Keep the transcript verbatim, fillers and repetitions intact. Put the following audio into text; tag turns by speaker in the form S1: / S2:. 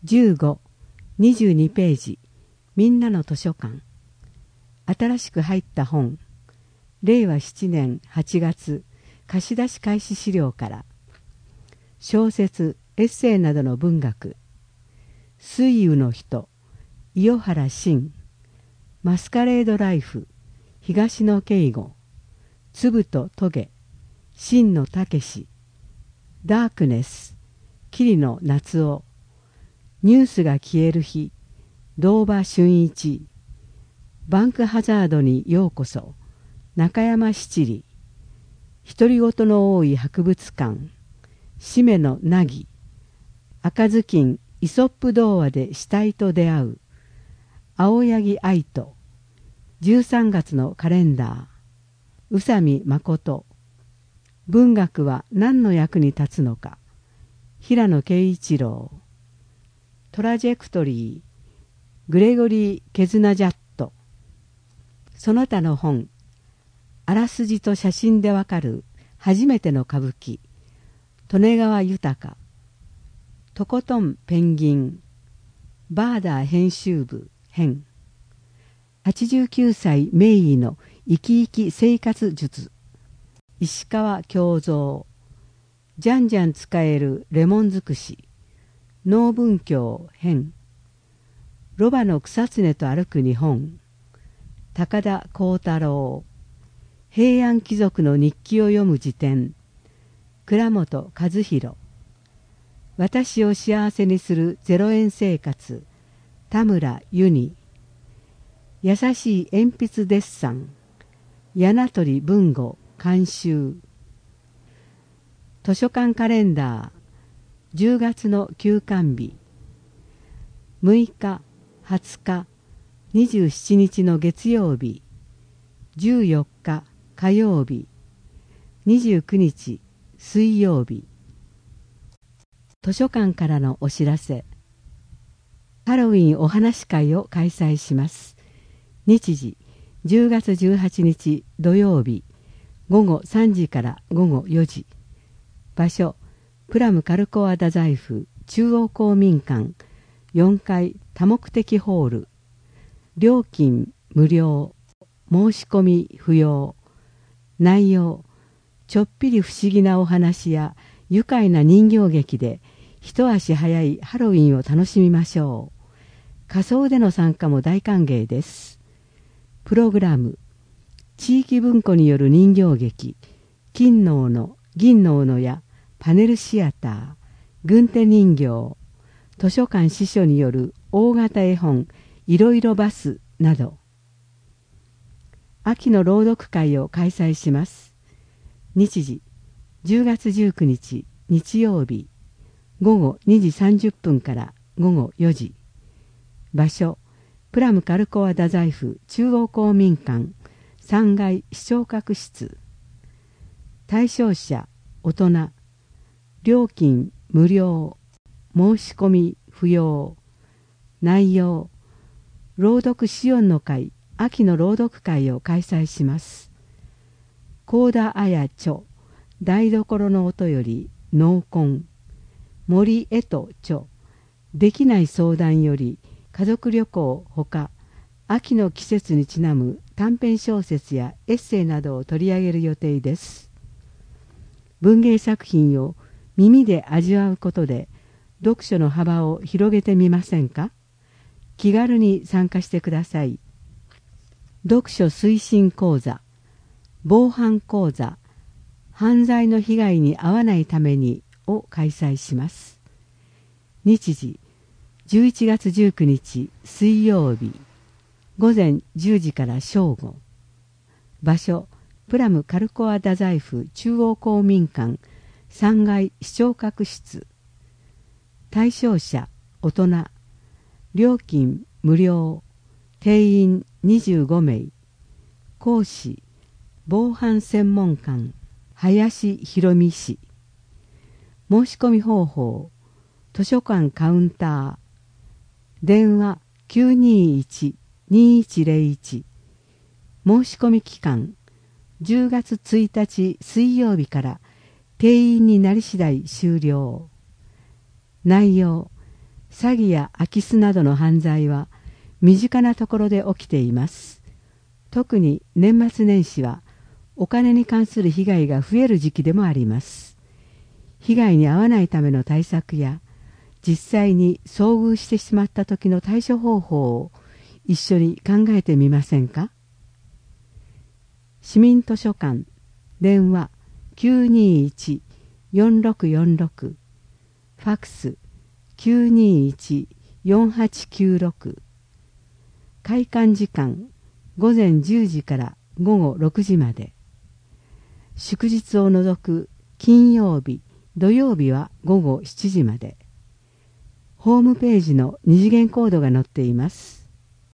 S1: じゅうご、にじゅうにページ、みんなの図書館。新しく入った本、れいわななねんはちがつ貸し出し開始資料から、小説、エッセイなどの文学、水雨の人、伊予原慎、マスカレードライフ、東野圭吾、粒とトゲ、真野武、ダークネス、桐野夏夫、ニュースが消える日、堂場俊一、バンクハザードにようこそ、中山七里、独り言の多い博物館、しめの凪、赤ずきんイソップ童話で死体と出会う、青柳愛人、じゅうさんがつのカレンダー、宇佐美誠、文学は何の役に立つのか、平野啓一郎、トラジェクトリー、グレゴリー・ケズナジャット、その他の本、あらすじと写真でわかる初めての歌舞伎、利根川豊、とことんペンギン、バーダー編集部編、はちじゅうきゅうさい名医の生き生き生活術、石川京三、じゃんじゃん使えるレモン尽くし、農文教編、ロバの草常と歩く日本、高田幸太郎、平安貴族の日記を読む辞典、倉本和弘、私を幸せにするゼロ円生活、田村由に、優しい鉛筆デッサン、柳鳥文吾監修、図書館カレンダー、じゅうがつの休館日、むいか、はつか、にじゅうしちにちの月曜日、じゅうよっか火曜日、にじゅうくにち水曜日。図書館からのお知らせ。ハロウィンお話会を開催します。日時、じゅうがつじゅうはちにち土曜日、ごごさんじからごごよじ。場所、プラムカルコア太宰府中央公民館よんかい多目的ホール。料金無料、申し込み不要。内容、ちょっぴり不思議なお話や愉快な人形劇で一足早いハロウィンを楽しみましょう。仮装での参加も大歓迎です。プログラム、地域文庫による人形劇、金の斧、銀の斧やパネルシアター、軍手人形、図書館司書による大型絵本、いろいろバスなど。秋の朗読会を開催します。日時、じゅうがつじゅうくにち日曜日、ごごにじさんじゅっぷんからごごよじ。場所、プラムカルコア太宰府中央公民館さんがい視聴覚室。対象者、大人。料金無料、申し込み不要。内容、朗読シオンの会秋の朗読会を開催します。幸田綾著、台所の音より濃紺、森江戸著、できない相談より家族旅行ほか、秋の季節にちなむ短編小説やエッセイなどを取り上げる予定です。文芸作品を耳で味わうことで読書の幅を広げてみませんか？気軽に参加してください。読書推進講座、防犯講座、犯罪の被害に遭わないためにを開催します。日時、じゅういちがつじゅうくにち水曜日、ごぜんじゅうじから正午。場所、プラムカルコア太宰府中央公民館さんがい視聴覚室。対象者、大人。料金無料。定員にじゅうごめい。講師、防犯専門官、林博美氏。申し込み方法、図書館カウンター。電話 きゅうにいち にいちゼロいち。申し込み期間、じゅうがつついたち水曜日から定員になり次第終了。内容、 詐欺や空き巣などの犯罪は身近なところで起きています。特に年末年始はお金に関する被害が増える時期でもあります。被害に遭わないための対策や、実際に遭遇してしまった時の対処方法を一緒に考えてみませんか。市民図書館電話 きゅうにいち よんろくよんろく ファックス きゅうにいち よんはちきゅうろく、開館時間午前じゅうじから午後ろくじまで、祝日を除く金曜日土曜日は午後しちじまで。ホームページの二次元コードが載っています。